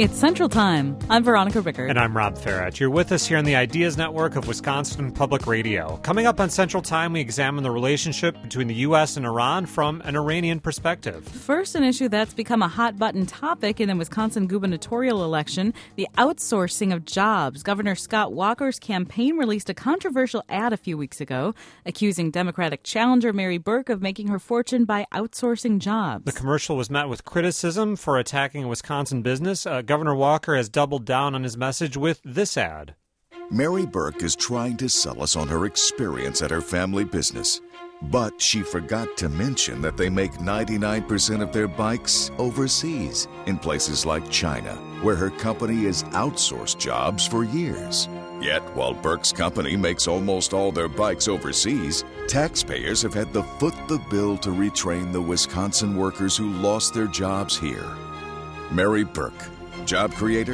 It's Central Time. I'm Veronica Rickard. And I'm Rob Farrett. You're with us here on the Ideas Network of Wisconsin Public Radio. Coming up on Central Time, we examine the relationship between the U.S. and Iran from an Iranian perspective. First, an issue that's become a hot-button topic in the Wisconsin gubernatorial election, the outsourcing of jobs. Governor Scott Walker's campaign released a controversial ad a few weeks ago, accusing Democratic challenger Mary Burke of making her fortune by outsourcing jobs. The commercial was met with criticism for attacking a Wisconsin business. Governor Walker has doubled down on his message with this ad. Mary Burke is trying to sell us on her experience at her family business. But she forgot to mention that they make 99% of their bikes overseas, in places like China, where her company has outsourced jobs for years. Yet, while Burke's company makes almost all their bikes overseas, taxpayers have had to foot the bill to retrain the Wisconsin workers who lost their jobs here. Mary Burke, job creator?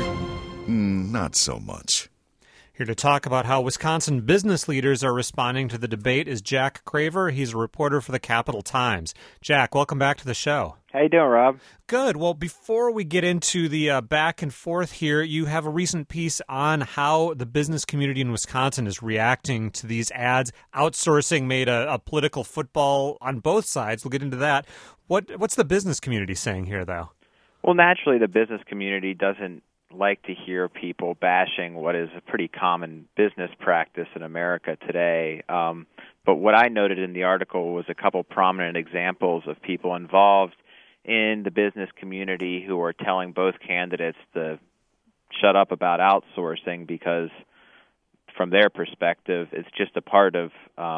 Not so much. Here to talk about how Wisconsin business leaders are responding to the debate is Jack Craver. He's a reporter for the Capital Times. Jack, welcome back to the show. How you doing, Rob? Good. Well, before we get into the back and forth here, you have a recent piece on how the business community in Wisconsin is reacting to these ads. Outsourcing made a political football on both sides. We'll get into that. What's the business community saying here, though? Well, naturally, the business community doesn't like to hear people bashing what is a pretty common business practice in America today. But what I noted in the article was a couple prominent examples of people involved in the business community who are telling both candidates to shut up about outsourcing because, from their perspective, it's just a part of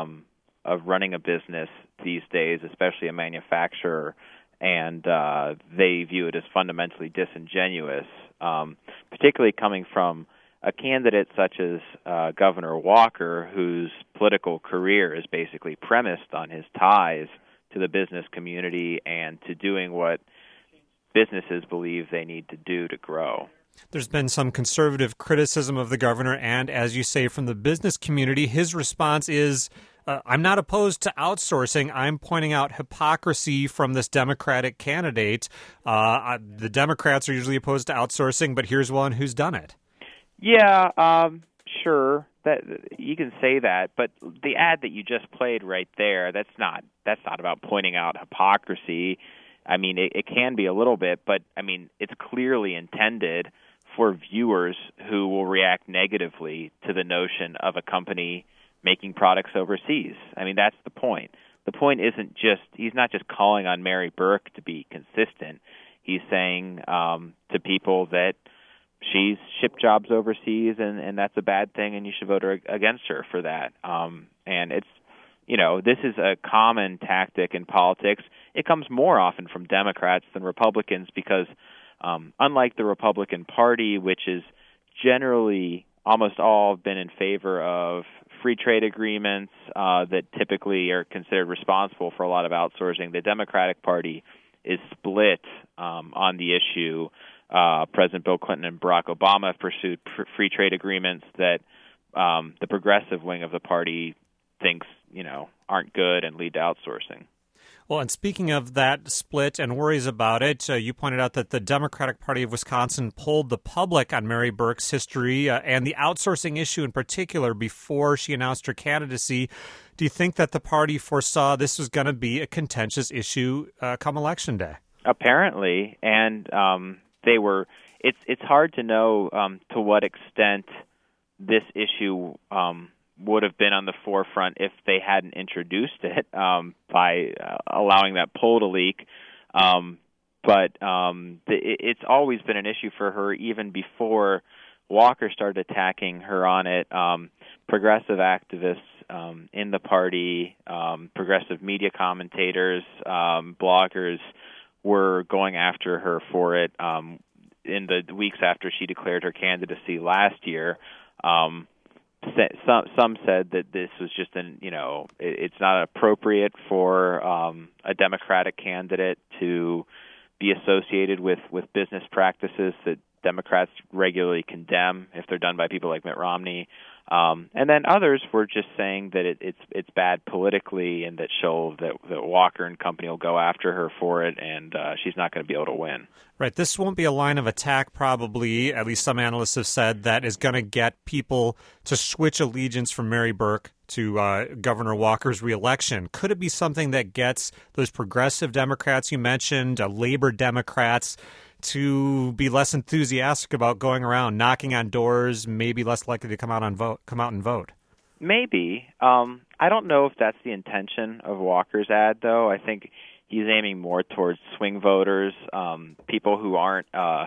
running a business these days, especially a manufacturer, and they view it as fundamentally disingenuous, particularly coming from a candidate such as Governor Walker, whose political career is basically premised on his ties to the business community and to doing what businesses believe they need to do to grow. There's been some conservative criticism of the governor, and as you say, from the business community, his response is, I'm not opposed to outsourcing. I'm pointing out hypocrisy from this Democratic candidate. The Democrats are usually opposed to outsourcing, but here's one who's done it. Yeah, sure. That you can say that, but the ad that you just played right there, that's not about pointing out hypocrisy. I mean, it can be a little bit, but I mean, it's clearly intended for viewers who will react negatively to the notion of a company making products overseas. I mean, that's the point. The point isn't just, he's not just calling on Mary Burke to be consistent. He's saying to people that she's shipped jobs overseas and that's a bad thing and you should vote against her for that. And it's, this is a common tactic in politics. It comes more often from Democrats than Republicans because unlike the Republican Party, which is generally almost all been in favor of free trade agreements that typically are considered responsible for a lot of outsourcing, the Democratic Party is split on the issue. President Bill Clinton and Barack Obama have pursued free trade agreements that the progressive wing of the party thinks, aren't good and lead to outsourcing. Well, and speaking of that split and worries about it, you pointed out that the Democratic Party of Wisconsin polled the public on Mary Burke's history and the outsourcing issue in particular before she announced her candidacy. Do you think that the party foresaw this was going to be a contentious issue come Election Day? Apparently, and they were. It's hard to know to what extent this issue would have been on the forefront if they hadn't introduced it by allowing that poll to leak. But it's always been an issue for her even before Walker started attacking her on it. Progressive activists in the party, progressive media commentators, bloggers were going after her for it in the weeks after she declared her candidacy last year. Some said that this was just it's not appropriate for a Democratic candidate to be associated with business practices that Democrats regularly condemn if they're done by people like Mitt Romney. And then others were just saying that it's bad politically, and that that Walker and company will go after her for it, and she's not going to be able to win. Right. This won't be a line of attack, probably, at least some analysts have said, that is going to get people to switch allegiance from Mary Burke to Governor Walker's reelection. Could it be something that gets those progressive Democrats you mentioned, Labor Democrats, to be less enthusiastic about going around knocking on doors, maybe less likely to come out and vote? Maybe. I don't know if that's the intention of Walker's ad, though. I think he's aiming more towards swing voters, people who aren't,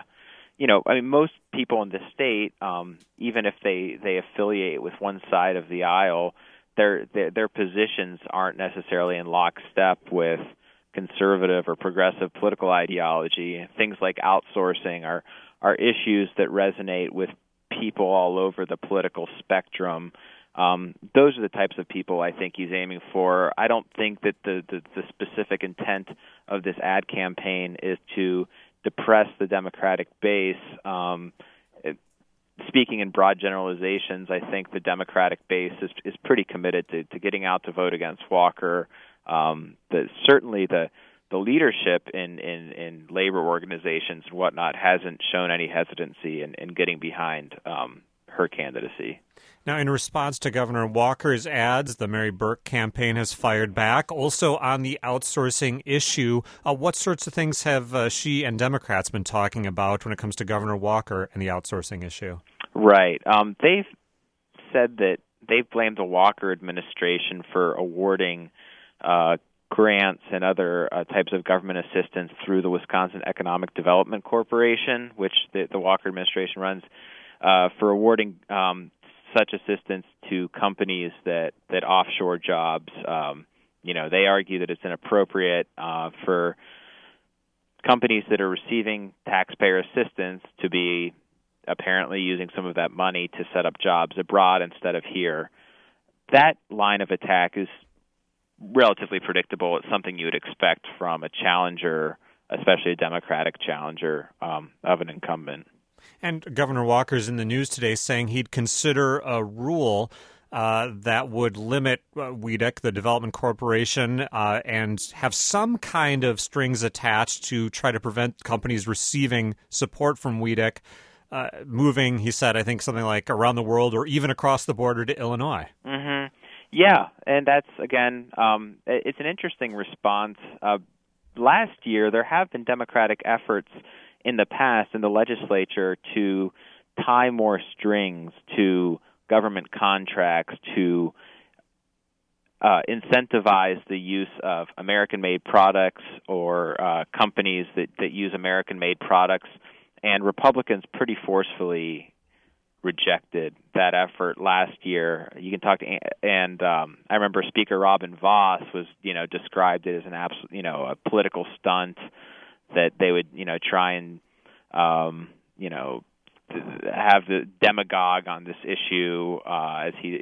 most people in the state, even if they affiliate with one side of the aisle, their positions aren't necessarily in lockstep with conservative or progressive political ideology. Things like outsourcing are issues that resonate with people all over the political spectrum. Those are the types of people I think he's aiming for. I don't think that the specific intent of this ad campaign is to depress the Democratic base. Speaking in broad generalizations, I think the Democratic base is pretty committed to getting out to vote against Walker. Certainly the leadership in labor organizations and whatnot hasn't shown any hesitancy in getting behind her candidacy. Now, in response to Governor Walker's ads, the Mary Burke campaign has fired back. Also on the outsourcing issue, what sorts of things have she and Democrats been talking about when it comes to Governor Walker and the outsourcing issue? Right. They've said that they've blamed the Walker administration for awarding grants and other types of government assistance through the Wisconsin Economic Development Corporation, which the Walker administration runs, for awarding such assistance to companies that offshore jobs. They argue that it's inappropriate for companies that are receiving taxpayer assistance to be apparently using some of that money to set up jobs abroad instead of here. That line of attack is relatively predictable. It's something you would expect from a challenger, especially a Democratic challenger of an incumbent. And Governor Walker's in the news today saying he'd consider a rule that would limit WEDC, the Development Corporation, and have some kind of strings attached to try to prevent companies receiving support from WEDC moving, he said, I think something like around the world or even across the border to Illinois. Mm-hmm. Yeah, and that's, again, it's an interesting response. Last year, there have been Democratic efforts in the past in the legislature to tie more strings to government contracts to incentivize the use of American-made products or companies that use American-made products, and Republicans pretty forcefully rejected that effort last year. You can talk to, and I remember Speaker Robin Voss was, described it as an absolute, a political stunt that they would, try and, have the demagogue on this issue as he,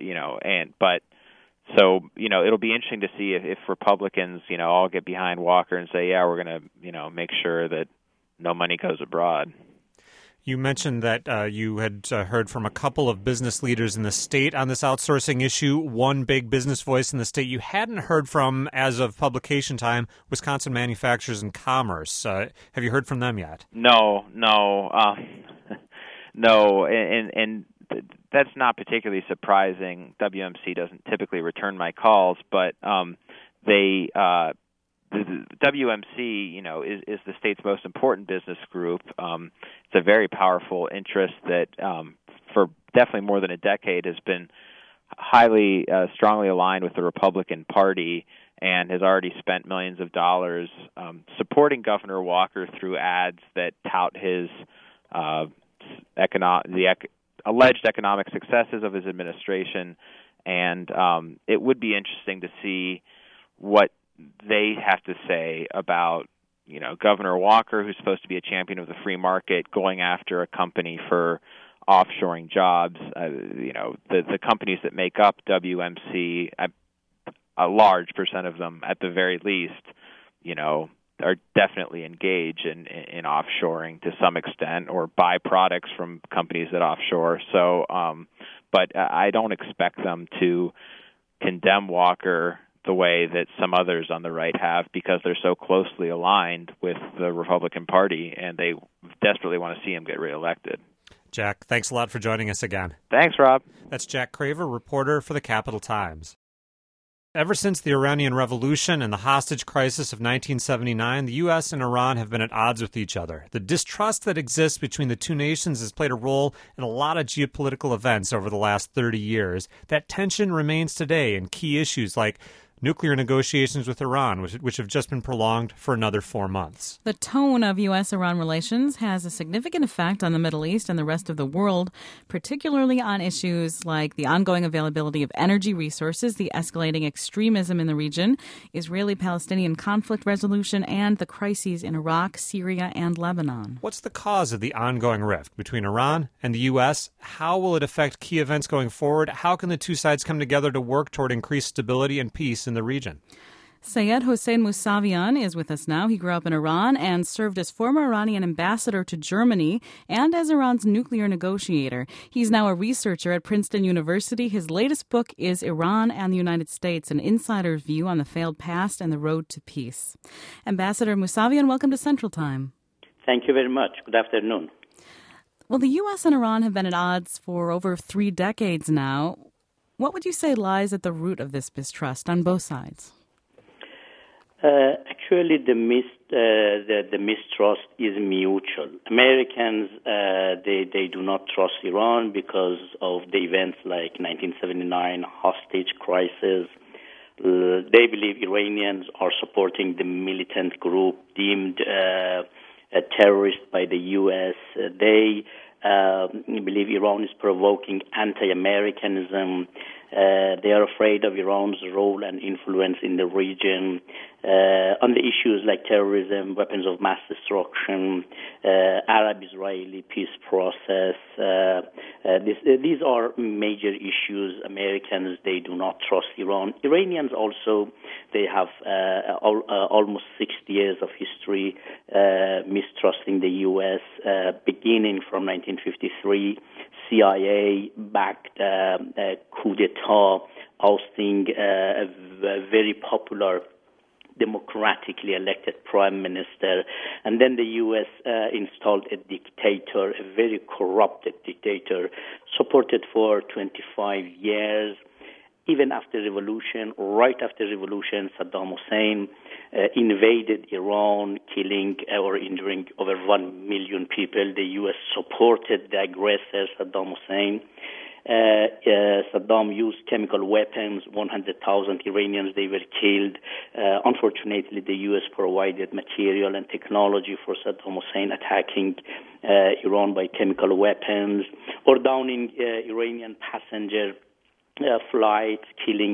So, it'll be interesting to see if Republicans, all get behind Walker and say, yeah, we're going to, make sure that no money goes abroad. You mentioned that you had heard from a couple of business leaders in the state on this outsourcing issue. One big business voice in the state you hadn't heard from as of publication time, Wisconsin Manufacturers and Commerce. Have you heard from them yet? No, and that's not particularly surprising. WMC doesn't typically return my calls, but the WMC, is the state's most important business group. It's a very powerful interest that, for definitely more than a decade, has been highly, strongly aligned with the Republican Party and has already spent millions of dollars supporting Governor Walker through ads that tout his alleged economic successes of his administration. And it would be interesting to see what they have to say about, Governor Walker, who's supposed to be a champion of the free market, going after a company for offshoring jobs. The companies that make up WMC, a large percent of them, at the very least, are definitely engaged in offshoring to some extent, or buy products from companies that offshore. So, but I don't expect them to condemn Walker the way that some others on the right have, because they're so closely aligned with the Republican Party, and they desperately want to see him get reelected. Jack, thanks a lot for joining us again. Thanks, Rob. That's Jack Craver, reporter for the Capital Times. Ever since the Iranian Revolution and the hostage crisis of 1979, the U.S. and Iran have been at odds with each other. The distrust that exists between the two nations has played a role in a lot of geopolitical events over the last 30 years. That tension remains today in key issues like nuclear negotiations with Iran, which have just been prolonged for another 4 months. The tone of U.S.-Iran relations has a significant effect on the Middle East and the rest of the world, particularly on issues like the ongoing availability of energy resources, the escalating extremism in the region, Israeli-Palestinian conflict resolution, and the crises in Iraq, Syria, and Lebanon. What's the cause of the ongoing rift between Iran and the U.S.? How will it affect key events going forward? How can the two sides come together to work toward increased stability and peace in the region? Sayed Hossein Mousavian is with us now. He grew up in Iran and served as former Iranian ambassador to Germany and as Iran's nuclear negotiator. He's now a researcher at Princeton University. His latest book is Iran and the United States, an insider's view on the failed past and the road to peace. Ambassador Mousavian, welcome to Central Time. Thank you very much. Good afternoon. Well, the U.S. and Iran have been at odds for over 3 decades now. What would you say lies at the root of this mistrust on both sides? Actually, the mistrust is mutual. Americans, they do not trust Iran because of the events like 1979 hostage crisis. They believe Iranians are supporting the militant group deemed a terrorist by the U.S. They believe Iran is provoking anti-Americanism. They are afraid of Iran's role and influence in the region on the issues like terrorism, weapons of mass destruction, Arab-Israeli peace process. These are major issues. Americans, they do not trust Iran. Iranians also, they have almost 60 years of history mistrusting the U.S., beginning from 1953. CIA-backed coup d'etat, ousting a very popular democratically elected prime minister, and then the U.S. installed a dictator, a very corrupted dictator, supported for 25 years. Even after revolution, right after revolution, Saddam Hussein invaded Iran, killing or injuring over 1 million people. The U.S. supported the aggressor, Saddam Hussein. Saddam used chemical weapons. 100,000 Iranians, they were killed. Unfortunately, the U.S. provided material and technology for Saddam Hussein attacking Iran by chemical weapons, or downing Iranian passenger flights, killing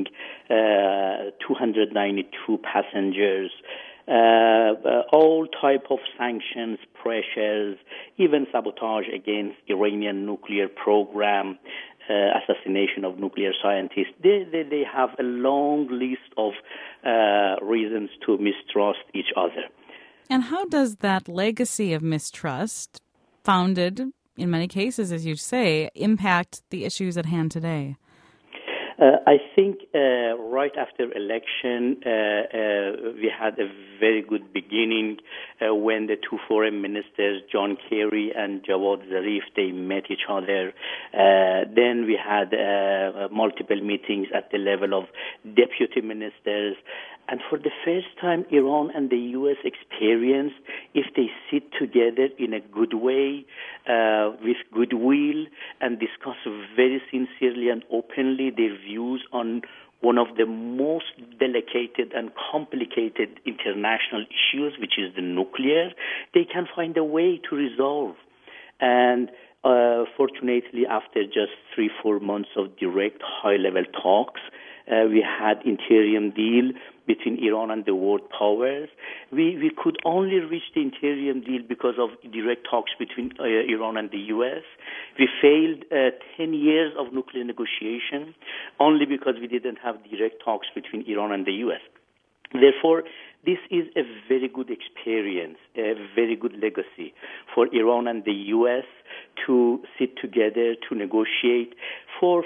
292 passengers. All type of sanctions, pressures, even sabotage against Iranian nuclear program, assassination of nuclear scientists. They have a long list of reasons to mistrust each other. And how does that legacy of mistrust, founded in many cases, as you say, impact the issues at hand today? I think right after election, we had a very good beginning when the two foreign ministers, John Kerry and Jawad Zarif, they met each other. Then we had multiple meetings at the level of deputy ministers. And for the first time, Iran and the U.S. experienced, if they sit together in a good way, with goodwill, and discuss very sincerely and openly their views on one of the most delicate and complicated international issues, which is the nuclear, they can find a way to resolve. And fortunately, after just 3-4 months of direct high-level talks, we had interim deal between Iran and the world powers. We could only reach the interim deal because of direct talks between Iran and the U.S. We failed 10 years of nuclear negotiation only because we didn't have direct talks between Iran and the U.S. Therefore, this is a very good experience, a very good legacy for Iran and the U.S. to sit together to negotiate for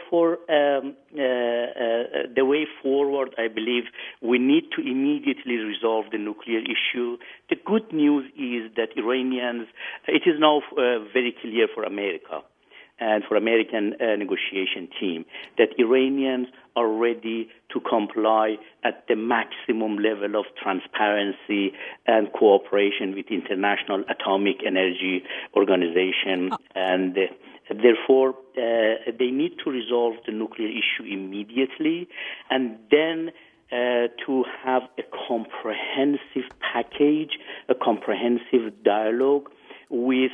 the way forward. I believe we need to immediately resolve the nuclear issue. The good news is that Iranians, it is now very clear for America and for American negotiation team that Iranians are ready to comply at the maximum level of transparency and cooperation with International Atomic Energy Organization. And therefore, they need to resolve the nuclear issue immediately, and then to have a comprehensive package, a comprehensive dialogue with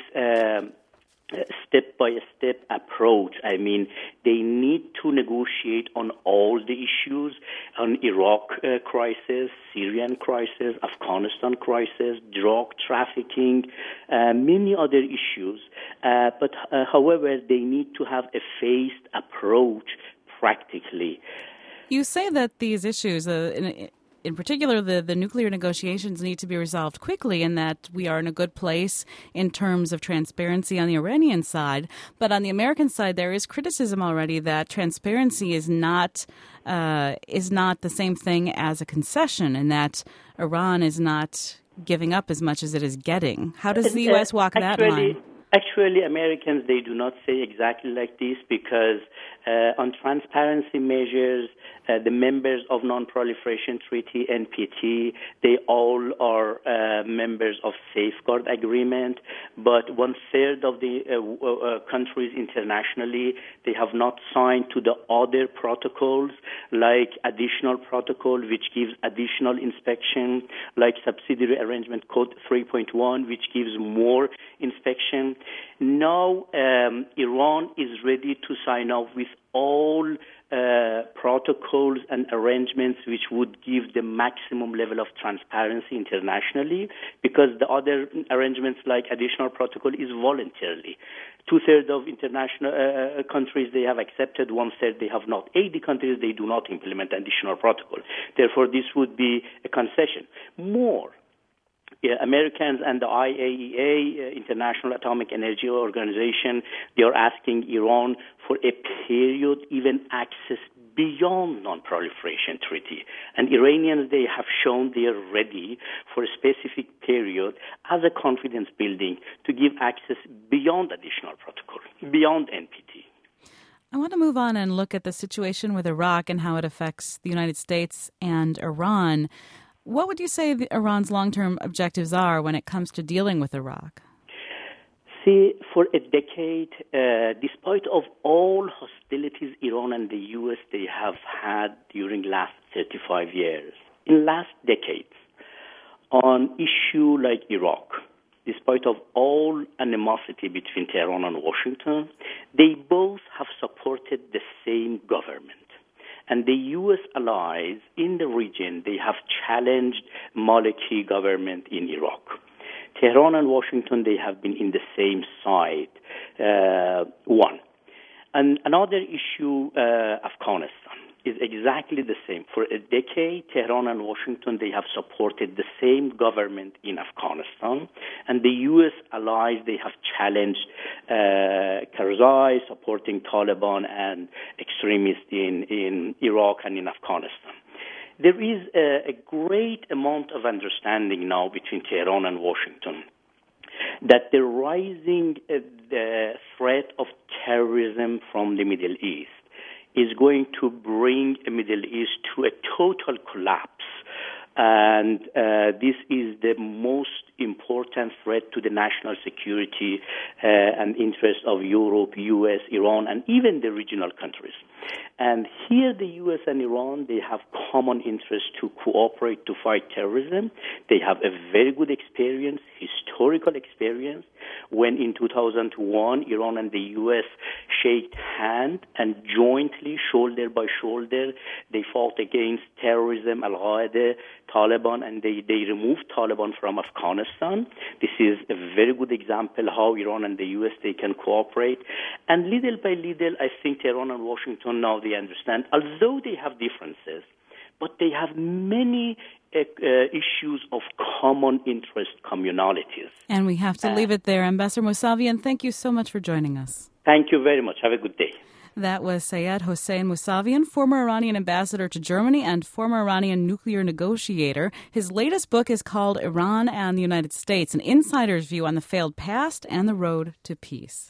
step-by-step approach. I mean, they need to negotiate on all the issues, on Iraq crisis, Syrian crisis, Afghanistan crisis, drug trafficking, many other issues. But however, they need to have a phased approach practically. You say that these issues, in particular, the nuclear negotiations need to be resolved quickly, and that we are in a good place in terms of transparency on the Iranian side. But on the American side, there is criticism already that transparency is not the same thing as a concession, and that Iran is not giving up as much as it is getting. How does the U.S. walk that line? Actually, Americans, they do not say exactly like this, because on transparency measures, the members of Non-Proliferation Treaty, NPT, they all are members of Safeguard Agreement, but 1/3 of the countries internationally, they have not signed to the other protocols, like additional protocol, which gives additional inspection, like Subsidiary Arrangement Code 3.1, which gives more inspection. Now, Iran is ready to sign up with all protocols and arrangements which would give the maximum level of transparency internationally, because the other arrangements like additional protocol is voluntarily. 2/3 of international countries, they have accepted, 1/3 they have not. 80 countries, they do not implement additional protocol. Therefore, this would be a concession. More. Americans and the IAEA, International Atomic Energy Organization, they are asking Iran for a period, even access beyond Non-Proliferation Treaty. And Iranians, they have shown they are ready for a specific period as a confidence building to give access beyond additional protocol, beyond NPT. I want to move on and look at the situation with Iraq and how it affects the United States and Iran. What would you say Iran's long-term objectives are when it comes to dealing with Iraq? See, for a decade, despite of all hostilities Iran and the U.S. they have had during last 35 years, in last decades, on issue like Iraq, despite of all animosity between Tehran and Washington, they both have supported the same government. And the U.S. allies in the region, they have challenged Maliki government in Iraq. Tehran and Washington, they have been in the same side, one. And another issue, Afghanistan, is exactly the same. For a decade, Tehran and Washington, they have supported the same government in Afghanistan. And the U.S. allies, they have challenged Karzai, supporting Taliban and extremists in Iraq and in Afghanistan. There is a great amount of understanding now between Tehran and Washington that the rising the threat of terrorism from the Middle East is going to bring the Middle East to a total collapse. And this is the most important threat to the national security and interest of Europe, U.S., Iran, and even the regional countries. And here the U.S. and Iran, they have common interest to cooperate to fight terrorism. They have a very good experience, historical experience, when in 2001, Iran and the U.S. shaked hands and jointly, shoulder by shoulder, they fought against terrorism, Al-Qaeda, Taliban, and they removed Taliban from Afghanistan. This is a very good example how Iran and the U.S. they can cooperate. And little by little, I think Tehran and Washington now they understand, although they have differences, but they have many issues of common interest communalities. And we have to leave it there. Ambassador Mousavian, thank you so much for joining us. Thank you very much. Have a good day. That was Sayed Hossein Mousavian, former Iranian ambassador to Germany and former Iranian nuclear negotiator. His latest book is called Iran and the United States, an insider's view on the failed past and the road to peace.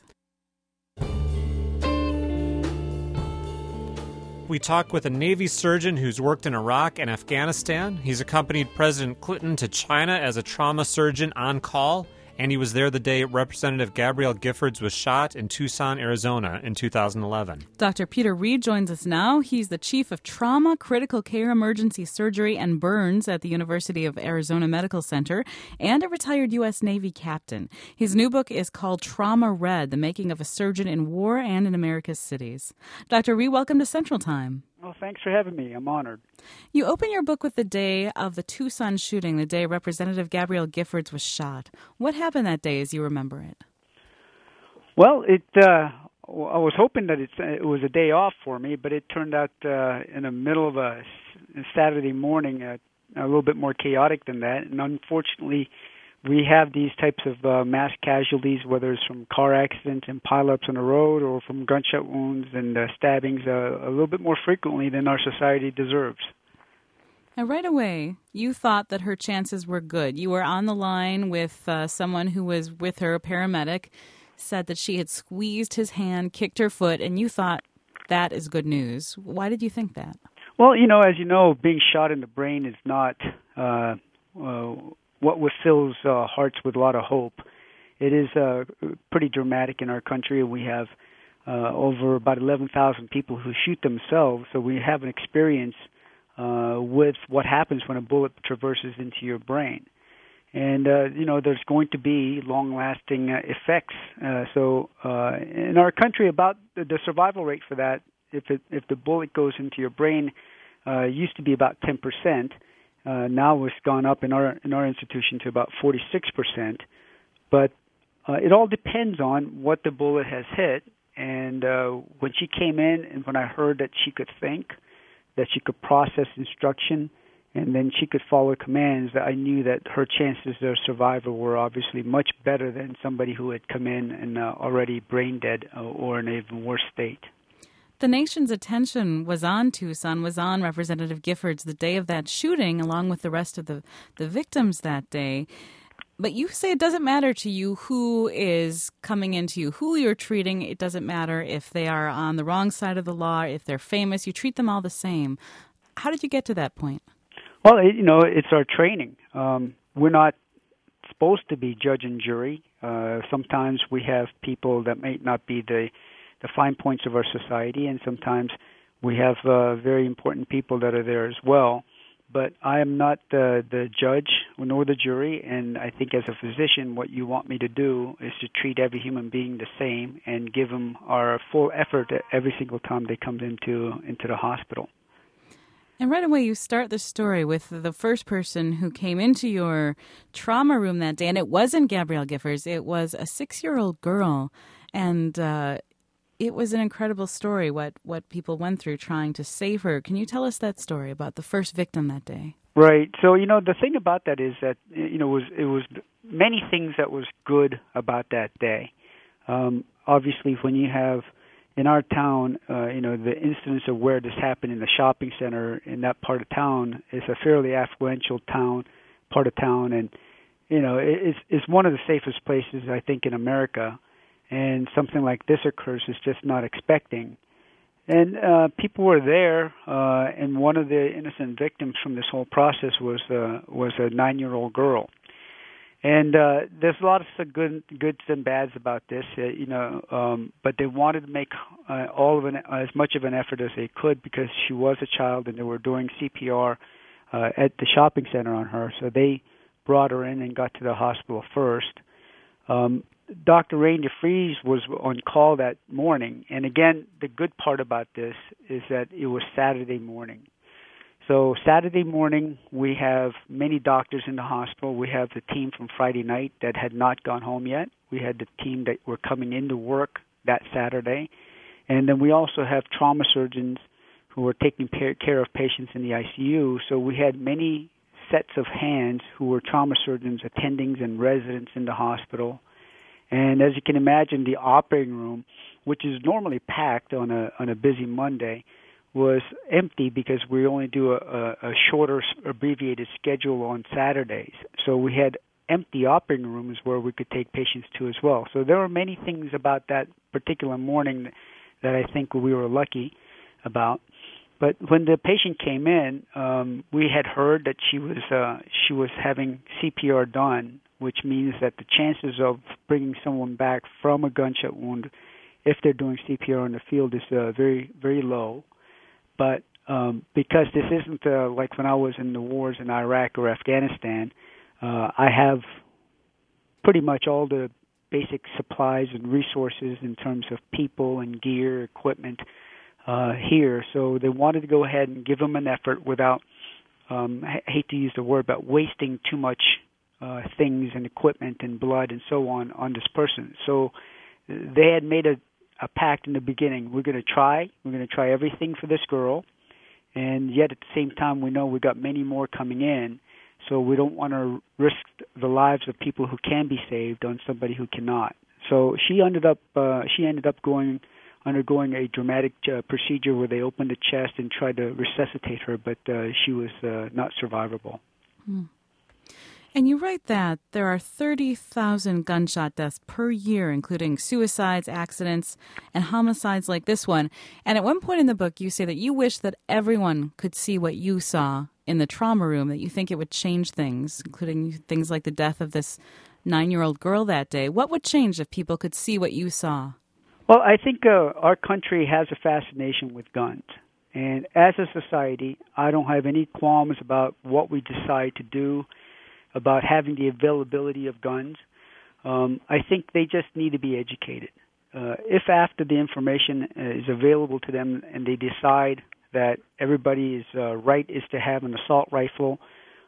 We talk with a Navy surgeon who's worked in Iraq and Afghanistan. He's accompanied President Clinton to China as a trauma surgeon on call, and he was there the day Representative Gabrielle Giffords was shot in Tucson, Arizona in 2011. Dr. Peter Reed joins us now. He's the chief of trauma, critical care, emergency surgery, and burns at the University of Arizona Medical Center, and a retired U.S. Navy captain. His new book is called Trauma Red, the making of a surgeon in war and in America's cities. Dr. Reed, welcome to Central Time. Well, thanks for having me. I'm honored. You open your book with the day of the Tucson shooting, the day Representative Gabrielle Giffords was shot. What happened that day as you remember it? Well, I was hoping that it was a day off for me, but it turned out in the middle of a Saturday morning a little bit more chaotic than that. And unfortunately, we have these types of mass casualties, whether it's from car accidents and pileups on the road or from gunshot wounds and stabbings, a little bit more frequently than our society deserves. Now, right away, you thought that her chances were good. You were on the line with someone who was with her, a paramedic, said that she had squeezed his hand, kicked her foot, and you thought that is good news. Why did you think that? Well, as you know, being shot in the brain is not what fills hearts with a lot of hope. It is pretty dramatic in our country. We have over about 11,000 people who shoot themselves, so we have an experience with what happens when a bullet traverses into your brain. And, there's going to be long-lasting effects. So in our country, about the survival rate for that, if the bullet goes into your brain, used to be about 10%. Now it's gone up in our institution to about 46%. But it all depends on what the bullet has hit. And when she came in and when I heard that she could think, that she could process instruction, and then she could follow commands, I knew that her chances of survival were obviously much better than somebody who had come in and already brain dead or in an even worse state. The nation's attention was on Tucson, was on Representative Giffords the day of that shooting, along with the rest of the victims that day. But you say it doesn't matter to you who is coming into you, who you're treating. It doesn't matter if they are on the wrong side of the law, if they're famous. You treat them all the same. How did you get to that point? Well, it's our training. We're not supposed to be judge and jury. Sometimes we have people that may not be the fine points of our society, and sometimes we have very important people that are there as well. But I am not the judge nor the jury, and I think as a physician what you want me to do is to treat every human being the same and give them our full effort every single time they come into the hospital. And right away you start the story with the first person who came into your trauma room that day, and it wasn't Gabrielle Giffords, it was a 6-year-old girl, and it was an incredible story, what people went through trying to save her. Can you tell us that story about the first victim that day? Right. So, the thing about that is that, it was many things that was good about that day. Obviously, when you have, in our town, the incidence of where this happened in the shopping center in that part of town is a fairly affluential part of town, and, it's one of the safest places, I think, in America. And something like this occurs is just not expecting. And people were there, and one of the innocent victims from this whole process was a 9-year-old girl. And there's a lot of goods and bads about this, but they wanted to make as much of an effort as they could because she was a child and they were doing CPR at the shopping center on her. So they brought her in and got to the hospital first. Dr. Rain DeFries was on call that morning. And again, the good part about this is that it was Saturday morning. So Saturday morning, we have many doctors in the hospital. We have the team from Friday night that had not gone home yet. We had the team that were coming into work that Saturday. And then we also have trauma surgeons who were taking care of patients in the ICU. So we had many sets of hands who were trauma surgeons, attendings, and residents in the hospital. And as you can imagine, the operating room, which is normally packed on a busy Monday, was empty because we only do a shorter, abbreviated schedule on Saturdays. So we had empty operating rooms where we could take patients to as well. So there were many things about that particular morning that I think we were lucky about. But when the patient came in, we had heard that she was having CPR done, which means that the chances of bringing someone back from a gunshot wound, if they're doing CPR in the field, is very, very low. But because this isn't like when I was in the wars in Iraq or Afghanistan, I have pretty much all the basic supplies and resources in terms of people and gear, equipment here. So they wanted to go ahead and give them an effort without, I hate to use the word, but wasting too much things and equipment and blood and so on this person. So they had made a pact in the beginning. We're going to try everything for this girl, and yet at the same time we know we got many more coming in, so we don't want to risk the lives of people who can be saved on somebody who cannot. So she ended up undergoing a dramatic procedure where they opened the chest and tried to resuscitate her, but she was not survivable. And you write that there are 30,000 gunshot deaths per year, including suicides, accidents, and homicides like this one. And at one point in the book, you say that you wish that everyone could see what you saw in the trauma room, that you think it would change things, including things like the death of this 9-year-old girl that day. What would change if people could see what you saw? Well, I think our country has a fascination with guns. And as a society, I don't have any qualms about what we decide to do about having the availability of guns. I think they just need to be educated. If after the information is available to them and they decide that everybody's right is to have an assault rifle,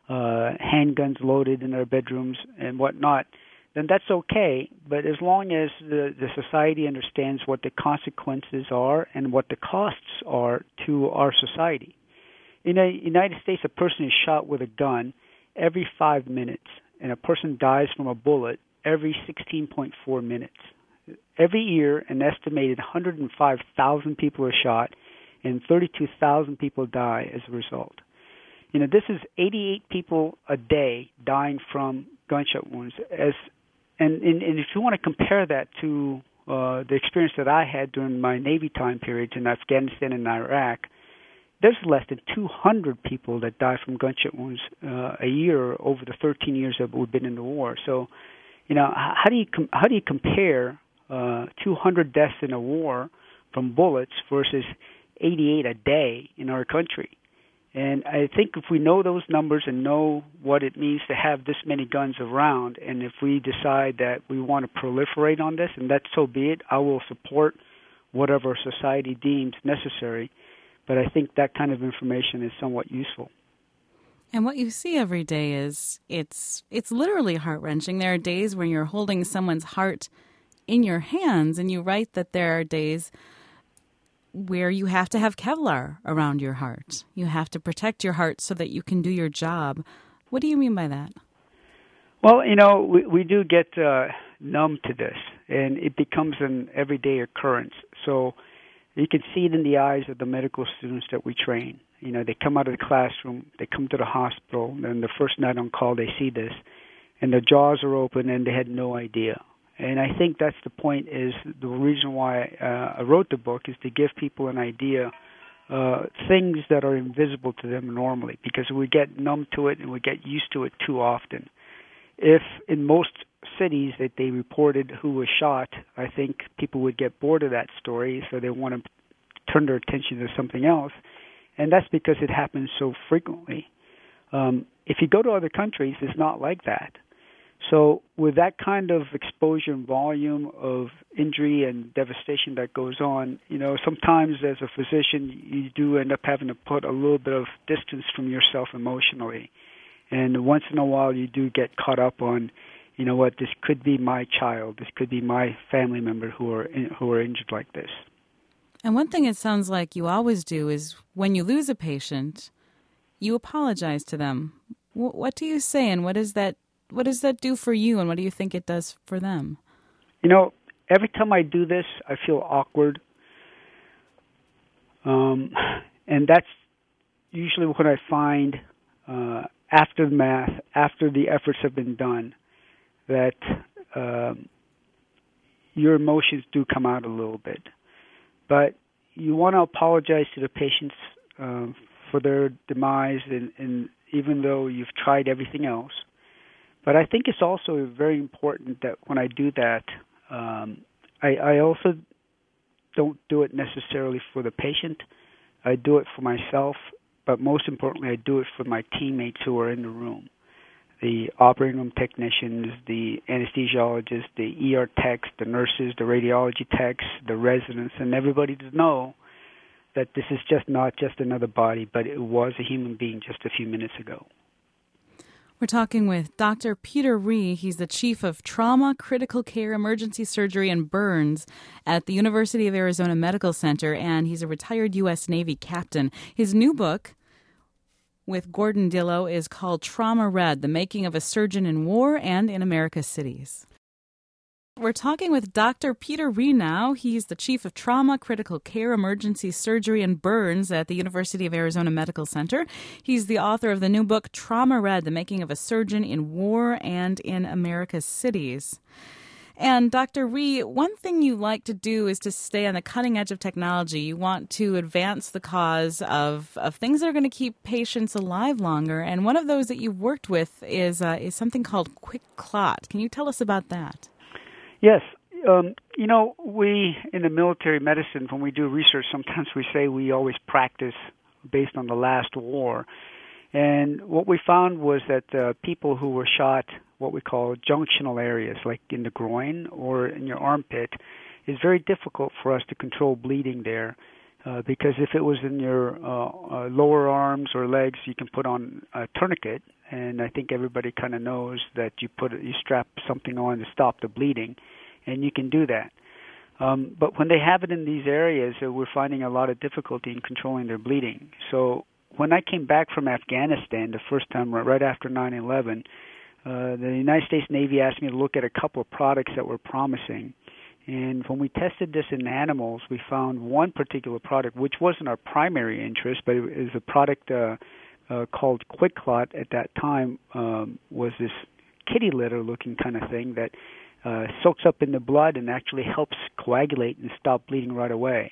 handguns loaded in their bedrooms and whatnot, then that's okay. But as long as the society understands what the consequences are and what the costs are to our society. In the United States, a person is shot with a gun every 5 minutes, and a person dies from a bullet every 16.4 minutes. Every year, an estimated 105,000 people are shot, and 32,000 people die as a result. This is 88 people a day dying from gunshot wounds. And if you want to compare that to the experience that I had during my Navy time periods in Afghanistan and Iraq, there's less than 200 people that die from gunshot wounds a year over the 13 years that we've been in the war. So, how do you compare 200 deaths in a war from bullets versus 88 a day in our country? And I think if we know those numbers and know what it means to have this many guns around, and if we decide that we want to proliferate on this, and that so be it, I will support whatever society deems necessary. But I think that kind of information is somewhat useful. And what you see every day is it's literally heart-wrenching. There are days when you're holding someone's heart in your hands, and you write that there are days where you have to have Kevlar around your heart. You have to protect your heart so that you can do your job. What do you mean by that? Well, we do get numb to this, and it becomes an everyday occurrence. So you can see it in the eyes of the medical students that we train. They come out of the classroom, they come to the hospital, and the first night on call they see this, and their jaws are open and they had no idea. And I think that's the point, is the reason why I wrote the book, is to give people an idea, things that are invisible to them normally, because we get numb to it and we get used to it too often. If in most cities that they reported who was shot, I think people would get bored of that story, so they want to turn their attention to something else. And that's because it happens so frequently. If you go to other countries, it's not like that. So with that kind of exposure and volume of injury and devastation that goes on, sometimes as a physician, you do end up having to put a little bit of distance from yourself emotionally. And once in a while, you do get caught up on, this could be my child, this could be my family member who are injured like this. And one thing it sounds like you always do is when you lose a patient, you apologize to them. What do you say, and what does that do for you, and what do you think it does for them? Every time I do this, I feel awkward. And that's usually what I find after the math, after the efforts have been done, that your emotions do come out a little bit. But you want to apologize to the patients for their demise, and even though you've tried everything else. But I think it's also very important that when I do that, I also don't do it necessarily for the patient. I do it for myself, but most importantly, I do it for my teammates who are in the room. The operating room technicians, the anesthesiologists, the ER techs, the nurses, the radiology techs, the residents, and everybody to know that this is not just another body, but it was a human being just a few minutes ago. We're talking with Dr. Peter Rhee. He's the Chief of Trauma, Critical Care, Emergency Surgery, and Burns at the University of Arizona Medical Center, and he's a retired U.S. Navy captain. His new book with Gordon Dillow is called Trauma Red, The Making of a Surgeon in War and in America's Cities. We're talking with Dr. Peter Rhee now. He's the Chief of Trauma, Critical Care, Emergency Surgery, and Burns at the University of Arizona Medical Center. He's the author of the new book, Trauma Red, The Making of a Surgeon in War and in America's Cities. And Dr. Rhee, one thing you like to do is to stay on the cutting edge of technology. You want to advance the cause of things that are going to keep patients alive longer. And one of those that you've worked with is something called QuikClot. Can you tell us about that? Yes. We in the military medicine, when we do research, sometimes we say we always practice based on the last war. And what we found was that people who were shot, what we call junctional areas, like in the groin or in your armpit, is very difficult for us to control bleeding there. Because if it was in your lower arms or legs, you can put on a tourniquet, and I think everybody kind of knows that you strap something on to stop the bleeding, and you can do that. But when they have it in these areas, we're finding a lot of difficulty in controlling their bleeding. So when I came back from Afghanistan the first time, right after 9/11, the United States Navy asked me to look at a couple of products that were promising. And when we tested this in animals, we found one particular product, which wasn't our primary interest, but it was a product called QuikClot at that time, was this kitty litter-looking kind of thing that soaks up in the blood and actually helps coagulate and stop bleeding right away.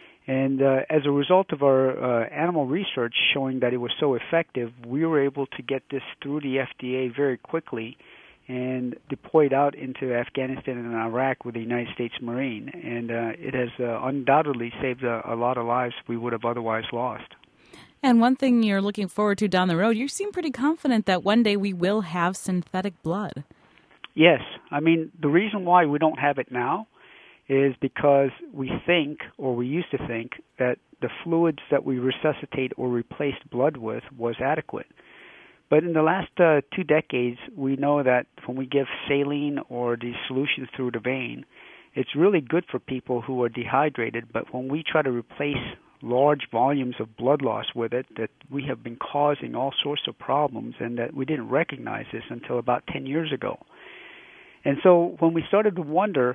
And as a result of our animal research showing that it was so effective, we were able to get this through the FDA very quickly and deployed out into Afghanistan and Iraq with the United States Marine. And it has undoubtedly saved a lot of lives we would have otherwise lost. And one thing you're looking forward to down the road, you seem pretty confident that one day we will have synthetic blood. Yes. I mean, the reason why we don't have it now is because we think, or we used to think, that the fluids that we resuscitate or replaced blood with was adequate. But in the last 2 decades, we know that when we give saline or these solutions through the vein, it's really good for people who are dehydrated. But when we try to replace large volumes of blood loss with it, that we have been causing all sorts of problems, and that we didn't recognize this until about 10 years ago. And so when we started to wonder,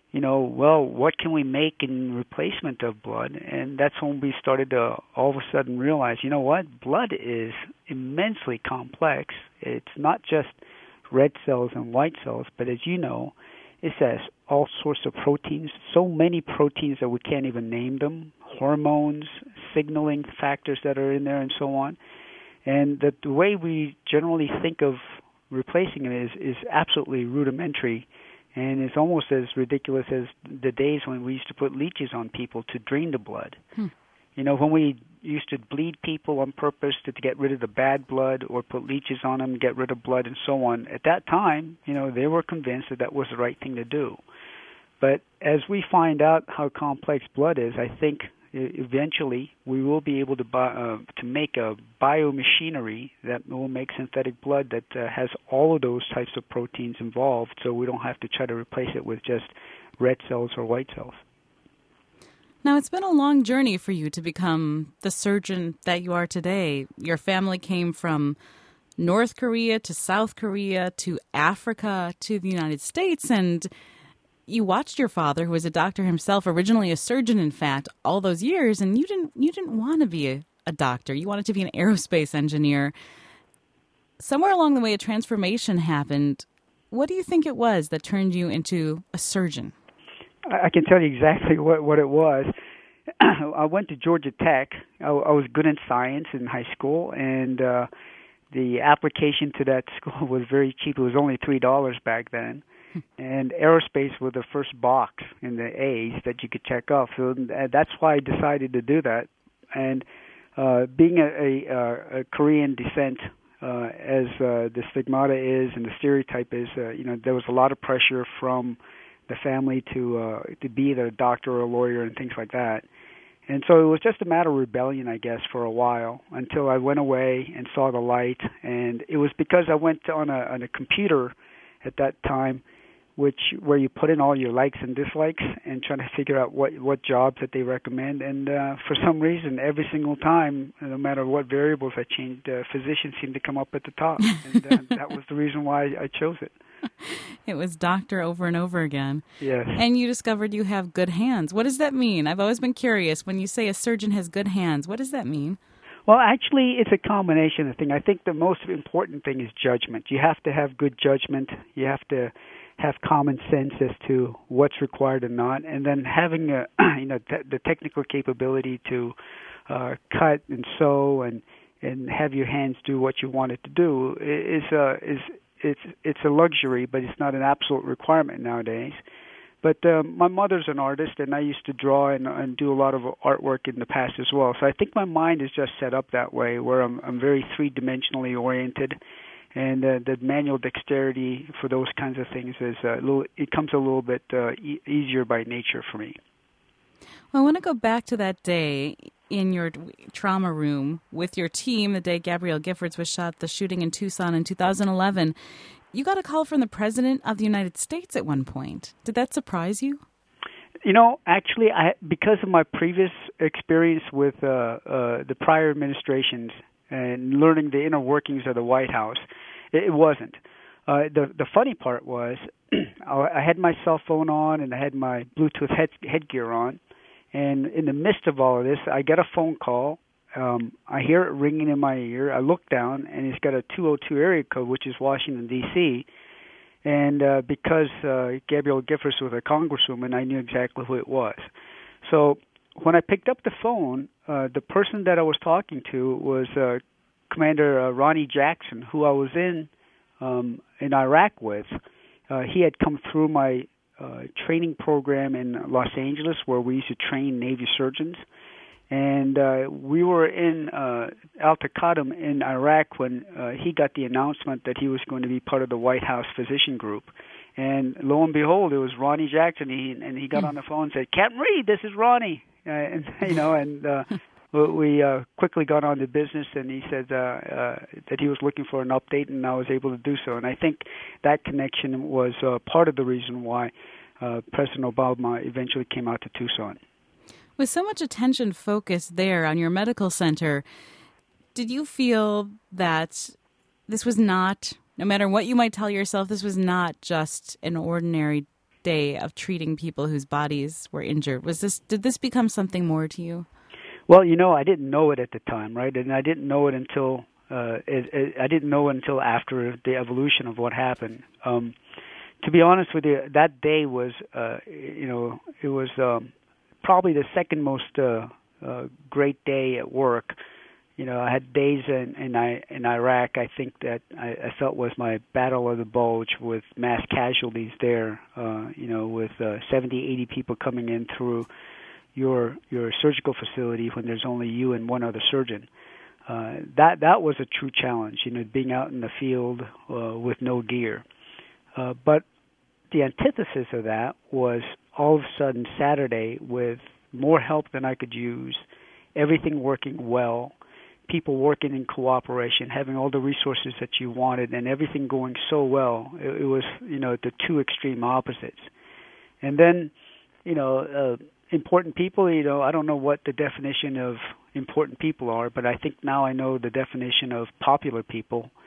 what can we make in replacement of blood? And that's when we started to all of a sudden realize, blood is immensely complex. It's not just red cells and white cells, but as you know, it has all sorts of proteins, so many proteins that we can't even name them, hormones, signaling factors that are in there, and so on. And the way we generally think of replacing it is absolutely rudimentary. And it's almost as ridiculous as the days when we used to put leeches on people to drain the blood. When we used to bleed people on purpose to get rid of the bad blood or put leeches on them, get rid of blood and so on, at that time, they were convinced that was the right thing to do. But as we find out how complex blood is, I think eventually we will be able to make a biomachinery that will make synthetic blood that has all of those types of proteins involved, so we don't have to try to replace it with just red cells or white cells. Now, it's been a long journey for you to become the surgeon that you are today. Your family came from North Korea to South Korea to Africa to the United States, and you watched your father, who was a doctor himself, originally a surgeon, in fact, all those years, and you didn't want to be a doctor. You wanted to be an aerospace engineer. Somewhere along the way, a transformation happened. What do you think it was that turned you into a surgeon? I can tell you exactly what it was. I went to Georgia Tech. I was good in science in high school, and the application to that school was very cheap. It was only $3 back then. And aerospace was the first box in the A's that you could check off. So that's why I decided to do that. And being a Korean descent, as the stigmata is and the stereotype is, there was a lot of pressure from the family to be either a doctor or a lawyer and things like that. And so it was just a matter of rebellion, I guess, for a while until I went away and saw the light. And it was because I went on a computer at that time, where you put in all your likes and dislikes and trying to figure out what jobs that they recommend. And for some reason, every single time, no matter what variables I changed, physicians seemed to come up at the top. And that was the reason why I chose it. It was doctor over and over again. Yes. And you discovered you have good hands. What does that mean? I've always been curious. When you say a surgeon has good hands, what does that mean? Well, actually, it's a combination of things. I think the most important thing is judgment. You have to have good judgment. You have to have common sense as to what's required and not, and then having the technical capability to cut and sew and have your hands do what you want it to do it's a luxury, but it's not an absolute requirement nowadays. But my mother's an artist, and I used to draw and do a lot of artwork in the past as well. So I think my mind is just set up that way, where I'm very three-dimensionally oriented, and the manual dexterity for those kinds of things is it comes a little bit easier by nature for me. Well, I want to go back to that day in your trauma room with your team, the day Gabrielle Giffords was shot, the shooting in Tucson in 2011. You got a call from the President of the United States at one point. Did that surprise you? Actually, because of my previous experience with the prior administrations and learning the inner workings of the White House, it wasn't. The funny part was I had my cell phone on and I had my Bluetooth headgear on, and in the midst of all of this, I get a phone call. I hear it ringing in my ear. I look down, and it's got a 202 area code, which is Washington, D.C., and because Gabrielle Giffords was a congresswoman, I knew exactly who it was. So when I picked up the phone, the person that I was talking to was Commander Ronnie Jackson, who I was in Iraq with. He had come through my training program in Los Angeles, where we used to train Navy surgeons. And we were in Al-Taqaddum in Iraq when he got the announcement that he was going to be part of the White House physician group. And lo and behold, it was Ronnie Jackson. He got on the phone and said, "Captain Reed, this is Ronnie." We quickly got on to business, and he said that he was looking for an update, and I was able to do so. And I think that connection was part of the reason why President Obama eventually came out to Tucson. With so much attention focused there on your medical center, did you feel that this was not, no matter what you might tell yourself, this was not just an ordinary day of treating people whose bodies were injured? Did this become something more to you? Well, I didn't know it at the time, right? And I didn't know it until after the evolution of what happened. To be honest with you, that day was, it was probably the second most great day at work. I had days in Iraq, I think that I felt was my battle of the Bulge, with mass casualties there, with 70, 80 people coming in through your surgical facility when there's only you and one other surgeon. That was a true challenge, being out in the field with no gear. But the antithesis of that was all of a sudden Saturday, with more help than I could use, everything working well, people working in cooperation, having all the resources that you wanted, and everything going so well. It was, the two extreme opposites. And then, important people, I don't know what the definition of important people are, but I think now I know the definition of popular people.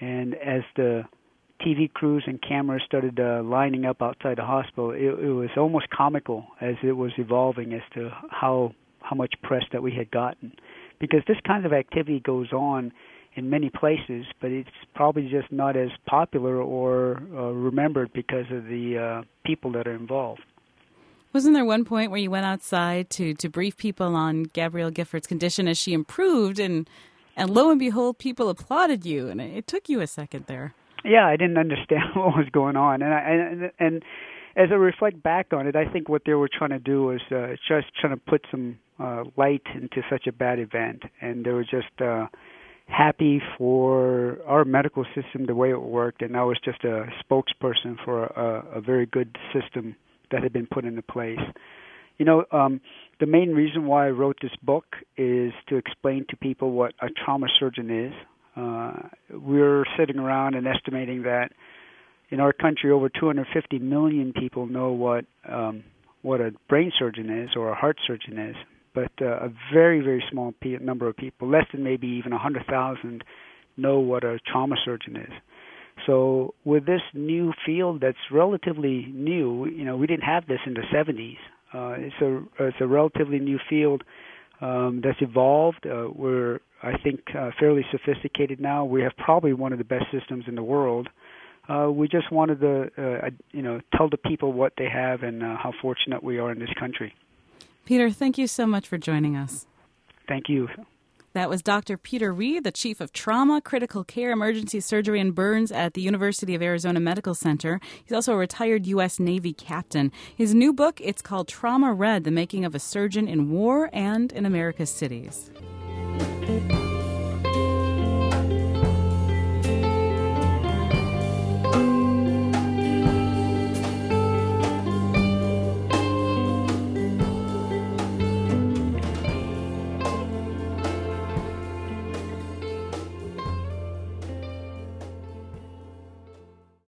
And as the TV crews and cameras started lining up outside the hospital, it was almost comical as it was evolving as to how much press that we had gotten. Because this kind of activity goes on in many places, but it's probably just not as popular or remembered because of the people that are involved. Wasn't there one point where you went outside to brief people on Gabrielle Gifford's condition as she improved, and lo and behold, people applauded you, and it took you a second there. Yeah, I didn't understand what was going on, and as I reflect back on it, I think what they were trying to do was just trying to put some light into such a bad event, and they were just happy for our medical system the way it worked, and I was just a spokesperson for a very good system that had been put into place. You know, the main reason why I wrote this book is to explain to people what a trauma surgeon is. We're sitting around and estimating that in our country over 250 million people know what a brain surgeon is or a heart surgeon is, but a very, very small number of people, less than maybe even 100,000, know what a trauma surgeon is. So with this new field that's relatively new, you know, we didn't have this in the 70s. It's a relatively new field that's evolved. We're, I think, fairly sophisticated now. We have probably one of the best systems in the world. We just wanted to, tell the people what they have and how fortunate we are in this country. Peter, thank you so much for joining us. Thank you. That was Dr. Peter Reed, the Chief of Trauma, Critical Care, Emergency Surgery, and Burns at the University of Arizona Medical Center. He's also a retired U.S. Navy captain. His new book, it's called Trauma Red, The Making of a Surgeon in War and in America's Cities.